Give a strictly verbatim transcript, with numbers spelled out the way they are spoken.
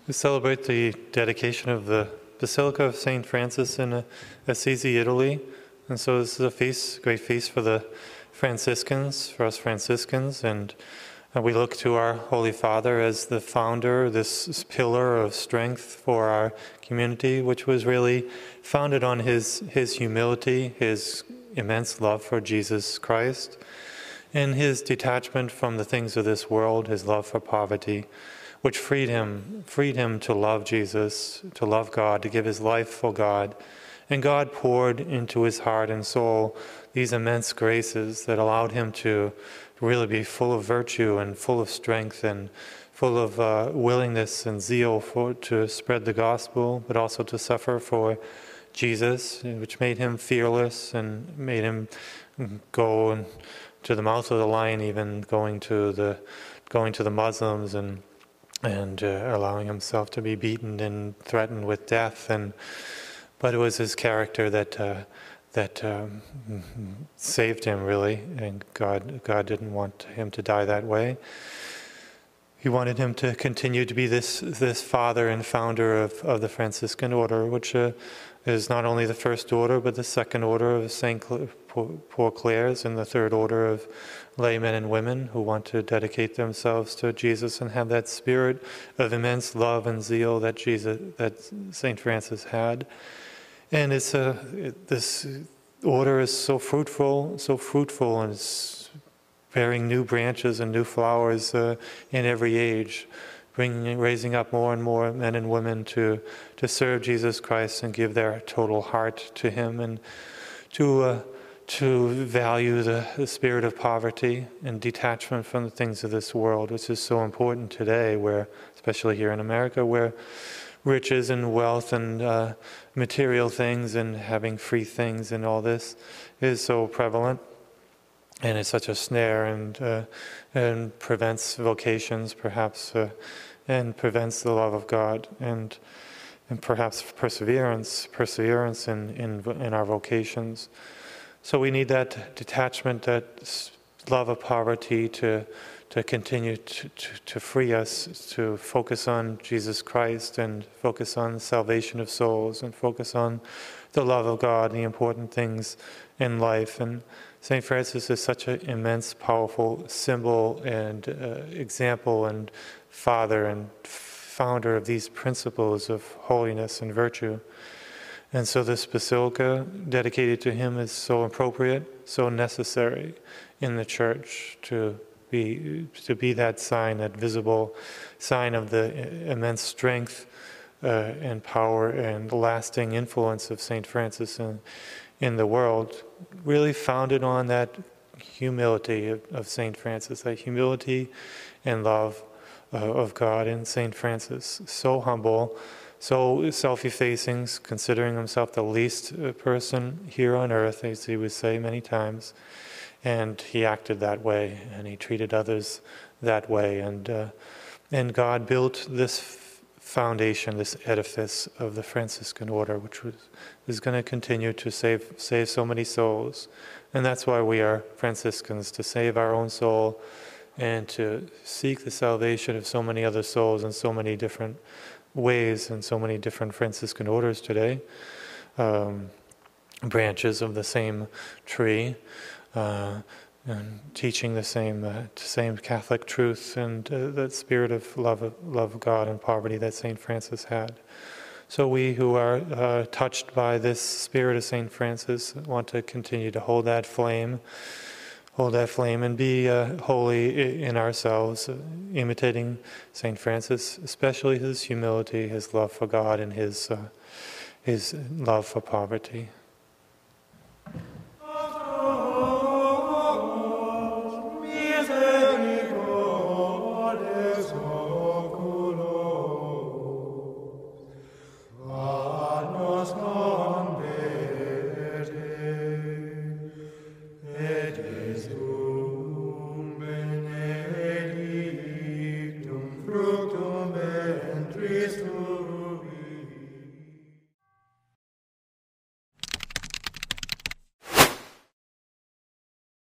We celebrate the dedication of the Basilica of Saint Francis in Assisi, Italy. And so this is a feast, great feast for the Franciscans, for us Franciscans. And we look to our Holy Father as the founder, this pillar of strength for our community, which was really founded on his, his humility, his immense love for Jesus Christ, and his detachment from the things of this world, his love for poverty, which freed him, freed him to love Jesus, to love God, to give his life for God. And God poured into his heart and soul these immense graces that allowed him to really be full of virtue and full of strength and full of uh, willingness and zeal for to spread the gospel, but also to suffer for Jesus, which made him fearless and made him go and to the mouth of the lion, even going to the going to the Muslims and and uh, allowing himself to be beaten and threatened with death. And but it was his character that uh, that um, saved him, really. And God God didn't want him to die that way. He wanted him to continue to be this this father and founder of, of the Franciscan order, which uh, is not only the first order, but the second order of Saint Poor Clares and the third order of laymen and women who want to dedicate themselves to Jesus and have that spirit of immense love and zeal that Jesus, that Saint Francis had. And it's a it, this order is so fruitful, so fruitful, and it's bearing new branches and new flowers uh, in every age, bringing, raising up more and more men and women to to serve Jesus Christ and give their total heart to Him, and to uh, to value the, the spirit of poverty and detachment from the things of this world, which is so important today, where, especially here in America, where riches and wealth and uh, material things and having free things and all this is so prevalent. And it's such a snare, and uh, and prevents vocations, perhaps, uh, and prevents the love of God, and and perhaps perseverance, perseverance in in, in our vocations. So we need that detachment, that love of poverty, to to continue to, to, to free us, to focus on Jesus Christ and focus on the salvation of souls and focus on the love of God, the important things in life. And Saint Francis is such an immense, powerful symbol and uh, example and father and founder of these principles of holiness and virtue. And so this basilica dedicated to him is so appropriate, so necessary in the church to be to be that sign, that visible sign of the immense strength uh, and power and lasting influence of Saint Francis in, in the world, really founded on that humility of, of Saint Francis, that humility and love uh, of God in Saint Francis. So humble, so self-effacing, considering himself the least person here on earth, as he would say many times. And he acted that way, and he treated others that way. And uh, and God built this f- foundation, this edifice of the Franciscan order, which was, is going to continue to save save so many souls. And that's why we are Franciscans, to save our own soul and to seek the salvation of so many other souls in so many different ways and so many different Franciscan orders today, um, branches of the same tree. Uh, and teaching the same uh, same Catholic truth and uh, that spirit of love, of love of God and poverty that Saint Francis had. So we who are uh, touched by this spirit of Saint Francis want to continue to hold that flame, hold that flame, and be uh, holy in ourselves, uh, imitating Saint Francis, especially his humility, his love for God, and his uh, his love for poverty. Fructum ventris tuum.